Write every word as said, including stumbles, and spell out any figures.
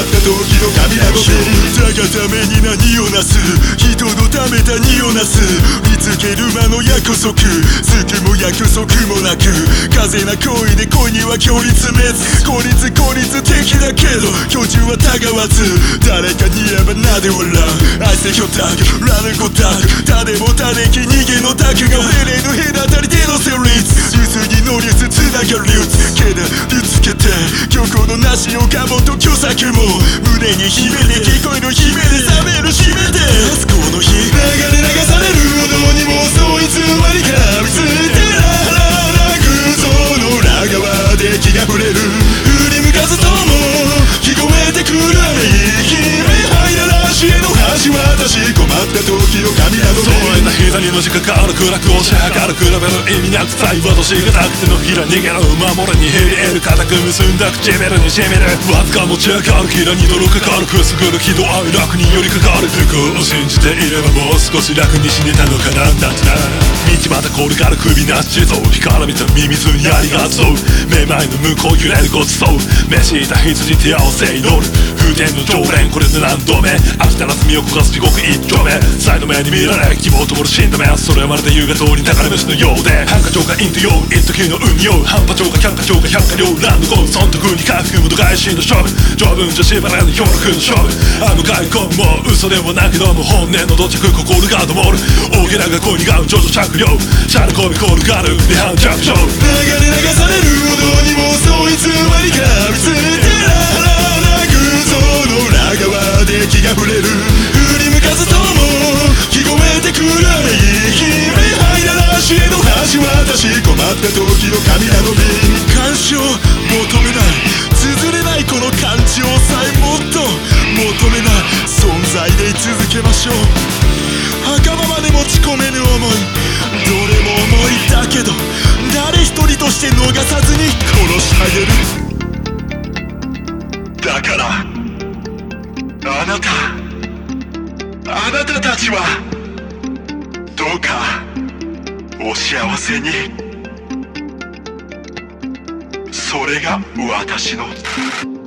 った時の神などで他がために何をなす人のため何をなす見つける間の約束救も約束もなく風な恋で恋には距離詰めず孤立孤立的だけど居住はたがわず誰かに言えばなで笑う愛せひょたくラヌコタク種も種き逃げのタクが触れぬ隔たりでの旋律ゆすぎの律つながる流けど見つけて虚構のなしを我慢と虚作も胸に秘めて聞こえる悲鳴で覚める締めてこの日流れ流されるほどにもそう偽りが見ついてらら空想の裏側で気が触れる振り向かずとも聞こえてくる雨息入らなしへの橋私困った時の神などそうやな膝にの時間かかる暗く押し量る比べる意味なくさい私がたくてのひら逃げる守れに減り得る固く結んだ唇にしみるわずか持ち上がるひらに泥かかるくすぐる喜怒哀楽に寄りかかる不幸を信じていればもう少し楽に死ねたのかななんてな道またこれから首なし地蔵干から見たミミズにありがとうめまいの向こう揺れるごちそう召した羊手合わせ祈る風天の常連これで何度目飽きたら罪を焦がす地獄一丁目サイド目に見られ希望ともる死んだ目それはまるで夕方に宝虫のようでハンカチョウがイントヨー一時の運用半端チョウがキャンカチョウが百花両乱のゴンそんと風に書くもど外心の勝負条文じゃ縛られぬ氷力の勝負あの外交も嘘でもないけども本音の土着心が灯る大げらが恋にがう徐々着量シャルコビコールがある離反着床流れ流されるほどにもそう偽りが見ついてらら空想の裏側で気が触れる振り向かずとも聞こえてくる雨息入らなしへの橋私困った時の神なのに干渉求めない綴れないこの感情さえもっと求めない存在で居続けましょう墓場まで持ち込めぬ想いどれも思いだけど誰一人として逃さずに殺してあげるだからあなたあなたたちはどうかお幸せにそれが私の